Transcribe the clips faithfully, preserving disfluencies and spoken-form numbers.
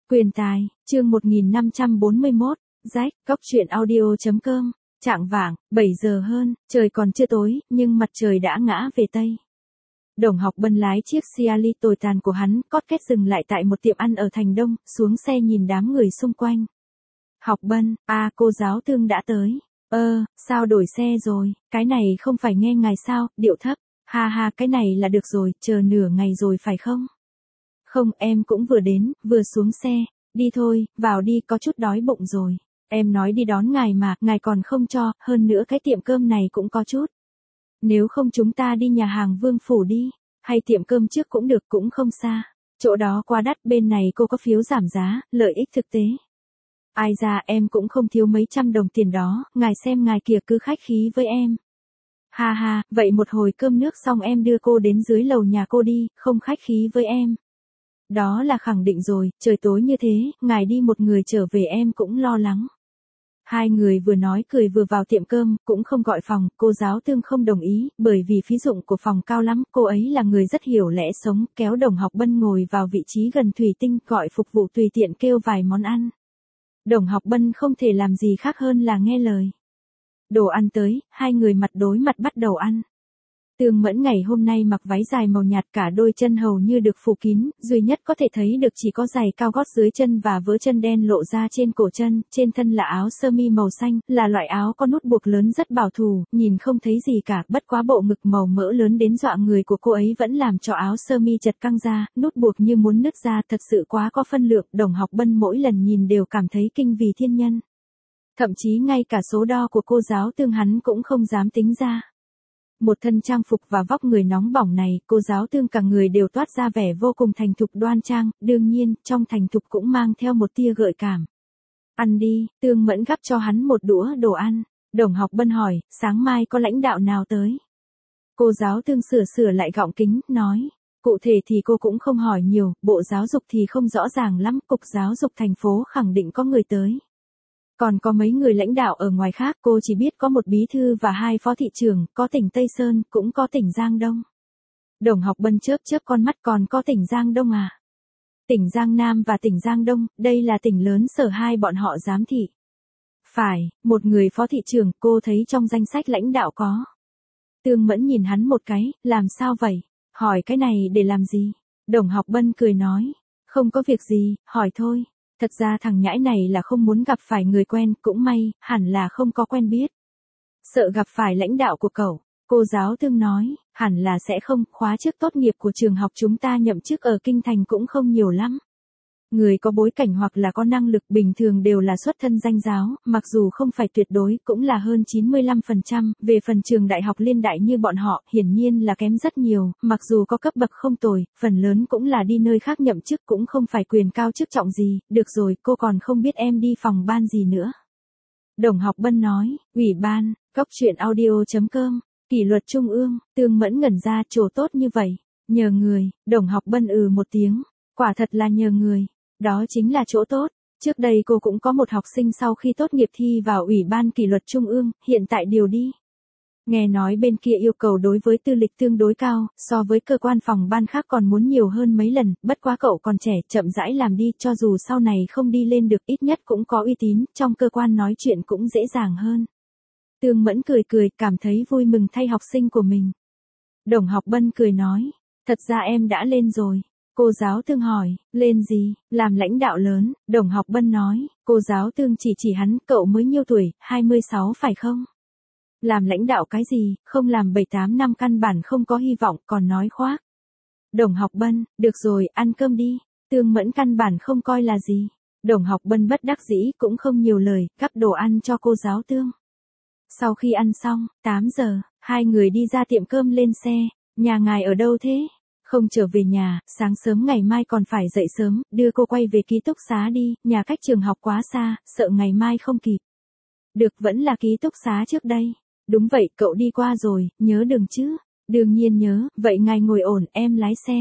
Quyền tài, chương một nghìn năm trăm bốn mươi mốt, rách, cóc truyện audio.com, chạng vạng, bảy giờ hơn, trời còn chưa tối, nhưng mặt trời đã ngã về Tây. Đồng Học Bân lái chiếc Ciali tồi tàn của hắn, cót két dừng lại tại một tiệm ăn ở thành Đông, xuống xe nhìn đám người xung quanh. Học Bân, à cô giáo Tương đã tới. Ơ, sao đổi xe rồi, cái này không phải nghe ngài sao, điệu thấp, ha ha cái này là được rồi, chờ nửa ngày rồi phải không? Không, em cũng vừa đến, vừa xuống xe, đi thôi, vào đi, có chút đói bụng rồi. Em nói đi đón ngài mà, ngài còn không cho, hơn nữa cái tiệm cơm này cũng có chút. Nếu không chúng ta đi nhà hàng Vương Phủ đi, hay tiệm cơm trước cũng được, cũng không xa. Chỗ đó quá đắt, bên này cô có phiếu giảm giá, lợi ích thực tế. Ai ra em cũng không thiếu mấy trăm đồng tiền đó, ngài xem ngài kìa cứ khách khí với em. Ha ha, vậy một hồi cơm nước xong em đưa cô đến dưới lầu nhà cô đi, không khách khí với em. Đó là khẳng định rồi, trời tối như thế, ngài đi một người trở về em cũng lo lắng. Hai người vừa nói cười vừa vào tiệm cơm, cũng không gọi phòng, cô giáo Tương không đồng ý, bởi vì phí dụng của phòng cao lắm, cô ấy là người rất hiểu lẽ sống, kéo Đồng Học Bân ngồi vào vị trí gần thủy tinh, gọi phục vụ tùy tiện kêu vài món ăn. Đồng Học Bân không thể làm gì khác hơn là nghe lời. Đồ ăn tới, hai người mặt đối mặt bắt đầu ăn. Tương Mẫn ngày hôm nay mặc váy dài màu nhạt, cả đôi chân hầu như được phủ kín, duy nhất có thể thấy được chỉ có giày cao gót dưới chân và vớ chân đen lộ ra trên cổ chân, trên thân là áo sơ mi màu xanh, là loại áo có nút buộc lớn rất bảo thủ, nhìn không thấy gì cả, bất quá bộ ngực màu mỡ lớn đến dọa người của cô ấy vẫn làm cho áo sơ mi chật căng ra, nút buộc như muốn nứt ra, thật sự quá có phân lượng, Đồng Học Bân mỗi lần nhìn đều cảm thấy kinh vì thiên nhân. Thậm chí ngay cả số đo của cô giáo Tương hắn cũng không dám tính ra. Một thân trang phục và vóc người nóng bỏng này, cô giáo Tương cả người đều toát ra vẻ vô cùng thành thục đoan trang, đương nhiên, trong thành thục cũng mang theo một tia gợi cảm. Ăn đi, Tương Mẫn gắp cho hắn một đũa đồ ăn. Đồng Học Bân hỏi, sáng mai có lãnh đạo nào tới? Cô giáo Tương sửa sửa lại gọng kính, nói. Cụ thể thì cô cũng không hỏi nhiều, Bộ Giáo dục thì không rõ ràng lắm, Cục Giáo dục thành phố khẳng định có người tới. Còn có mấy người lãnh đạo ở ngoài khác, cô chỉ biết có một bí thư và hai phó thị trưởng, có tỉnh Tây Sơn, cũng có tỉnh Giang Đông. Đồng Học Bân chớp chớp con mắt, còn có tỉnh Giang Đông à? Tỉnh Giang Nam và tỉnh Giang Đông, đây là tỉnh lớn sở hai bọn họ giám thị. Phải, một người phó thị trưởng, cô thấy trong danh sách lãnh đạo có. Tương Mẫn nhìn hắn một cái, làm sao vậy? Hỏi cái này để làm gì? Đồng Học Bân cười nói, không có việc gì, hỏi thôi. Thật ra thằng nhãi này là không muốn gặp phải người quen, cũng may, hẳn là không có quen biết. Sợ gặp phải lãnh đạo của cậu, cô giáo Tương nói, hẳn là sẽ không, khóa trước tốt nghiệp của trường học chúng ta nhậm chức ở Kinh Thành cũng không nhiều lắm. Người có bối cảnh hoặc là có năng lực bình thường đều là xuất thân danh giáo, mặc dù không phải tuyệt đối, cũng là hơn chín mươi lăm phần trăm, về phần trường đại học liên đại như bọn họ, hiển nhiên là kém rất nhiều, mặc dù có cấp bậc không tồi, phần lớn cũng là đi nơi khác nhậm chức cũng không phải quyền cao chức trọng gì, được rồi, cô còn không biết em đi phòng ban gì nữa. Đồng Học Bân nói, ủy ban, cóc truyện audio.com, kỷ luật trung ương, Tương Mẫn ngẩn ra, trổ tốt như vậy, nhờ người, Đồng Học Bân ừ một tiếng, quả thật là nhờ người. Đó chính là chỗ tốt. Trước đây cô cũng có một học sinh sau khi tốt nghiệp thi vào Ủy ban Kỷ luật Trung ương, hiện tại điều đi. Nghe nói bên kia yêu cầu đối với tư lịch tương đối cao, so với cơ quan phòng ban khác còn muốn nhiều hơn mấy lần, bất quá cậu còn trẻ, chậm rãi làm đi, cho dù sau này không đi lên được ít nhất cũng có uy tín, trong cơ quan nói chuyện cũng dễ dàng hơn. Tương Mẫn cười cười, cảm thấy vui mừng thay học sinh của mình. Đồng Học Bân cười nói, thật ra em đã lên rồi. Cô giáo Tương hỏi, lên gì, làm lãnh đạo lớn, Đồng Học Bân nói, cô giáo Tương chỉ chỉ hắn, cậu mới nhiêu tuổi, hai mươi sáu phải không? Làm lãnh đạo cái gì, không làm bảy tám năm căn bản không có hy vọng, còn nói khoác. Đồng Học Bân, được rồi, ăn cơm đi, Tương Mẫn căn bản không coi là gì. Đồng Học Bân bất đắc dĩ cũng không nhiều lời, gắp đồ ăn cho cô giáo Tương. Sau khi ăn xong, tám giờ, hai người đi ra tiệm cơm lên xe, nhà ngài ở đâu thế? Không trở về nhà, sáng sớm ngày mai còn phải dậy sớm, đưa cô quay về ký túc xá đi, nhà cách trường học quá xa, sợ ngày mai không kịp. Được, vẫn là ký túc xá trước đây. Đúng vậy, cậu đi qua rồi, nhớ đường chứ? Đương nhiên nhớ, vậy ngài ngồi ổn, em lái xe.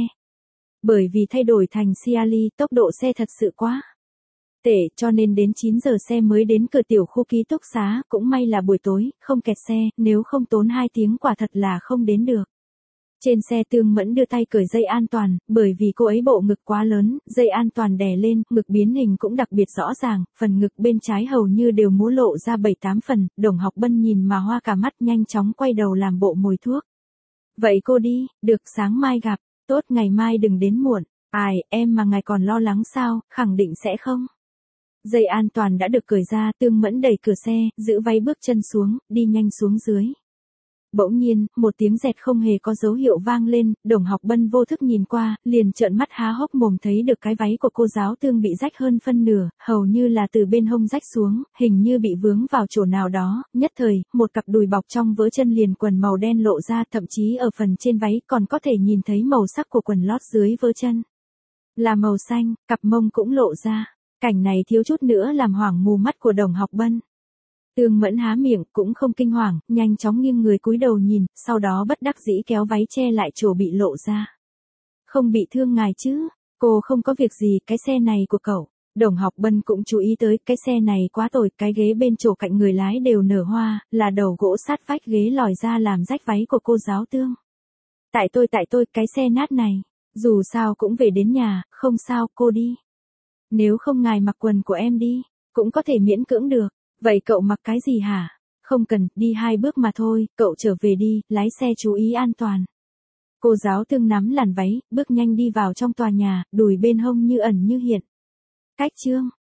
Bởi vì thay đổi thành Ciali, tốc độ xe thật sự quá tệ, cho nên đến chín giờ xe mới đến cửa tiểu khu ký túc xá, cũng may là buổi tối, không kẹt xe, nếu không tốn hai tiếng quả thật là không đến được. Trên xe Tương Mẫn đưa tay cởi dây an toàn, bởi vì cô ấy bộ ngực quá lớn, dây an toàn đè lên, ngực biến hình cũng đặc biệt rõ ràng, phần ngực bên trái hầu như đều múa lộ ra bảy tám phần, Đồng Học Bân nhìn mà hoa cả mắt, nhanh chóng quay đầu làm bộ mồi thuốc. Vậy cô đi, được, sáng mai gặp, tốt, ngày mai đừng đến muộn. Ai, em mà ngài còn lo lắng sao, khẳng định sẽ không. Dây an toàn đã được cởi ra, Tương Mẫn đẩy cửa xe, giữ váy bước chân xuống, đi nhanh xuống dưới. Bỗng nhiên, một tiếng dẹt không hề có dấu hiệu vang lên, Đồng Học Bân vô thức nhìn qua, liền trợn mắt há hốc mồm thấy được cái váy của cô giáo Tương bị rách hơn phân nửa, hầu như là từ bên hông rách xuống, hình như bị vướng vào chỗ nào đó, nhất thời, một cặp đùi bọc trong vớ chân liền quần màu đen lộ ra, thậm chí ở phần trên váy còn có thể nhìn thấy màu sắc của quần lót dưới vớ chân. Là màu xanh, cặp mông cũng lộ ra, cảnh này thiếu chút nữa làm hoảng mù mắt của Đồng Học Bân. Tương Mẫn há miệng, cũng không kinh hoàng, nhanh chóng nghiêng người cúi đầu nhìn, sau đó bất đắc dĩ kéo váy che lại chỗ bị lộ ra. Không bị thương ngài chứ, cô không có việc gì, cái xe này của cậu. Đồng Học Bân cũng chú ý tới, cái xe này quá tồi, cái ghế bên chỗ cạnh người lái đều nở hoa, là đầu gỗ sát vách ghế lòi ra làm rách váy của cô giáo Tương. Tại tôi tại tôi, cái xe nát này, dù sao cũng về đến nhà, không sao, cô đi. Nếu không ngài mặc quần của em đi, cũng có thể miễn cưỡng được. Vậy cậu mặc cái gì hả? Không cần, đi hai bước mà thôi, cậu trở về đi, lái xe chú ý an toàn. Cô giáo Tương nắm làn váy, bước nhanh đi vào trong tòa nhà, đùi bên hông như ẩn như hiện. Cách chương